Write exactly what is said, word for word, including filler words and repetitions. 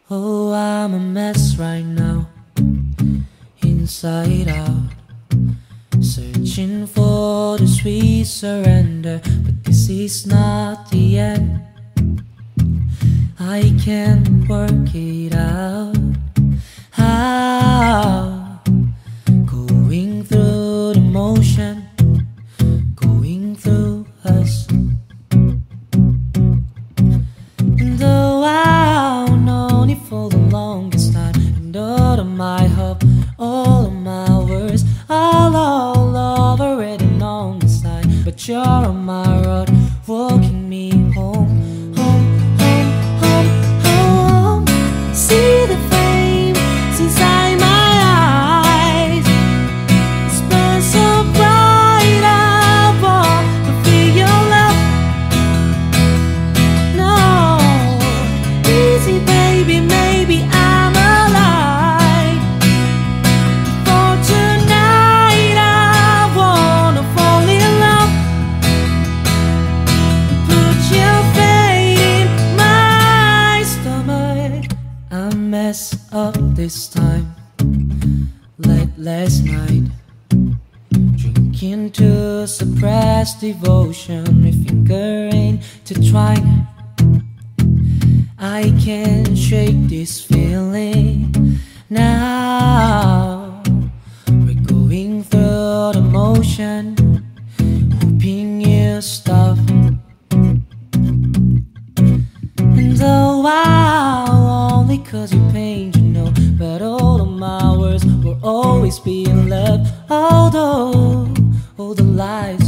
Oh, I'm a mess right now, inside out, searching for the sweet surrender, but this is not the end. I can't work it out. How? Going through the motion, going through us. And though I've known it for the longest time, and all of my hope, all of my words, all all over written on the side. But you're on my road, walking me home, home, home, home, home. See the flames inside my eyes, it's burned so bright. I want to feel your love. No, easy baby, maybe I'm alive. For tonight I wanna fall in love. Put your fate in my stomach. I mess up this time, like last night, drinking to suppress devotion, my finger ain't to try. I can't shake this feeling now. We're going through the motion, hoping you stop. And though I only cause you pain, you know, but all of my words will always be in love. Although all the lies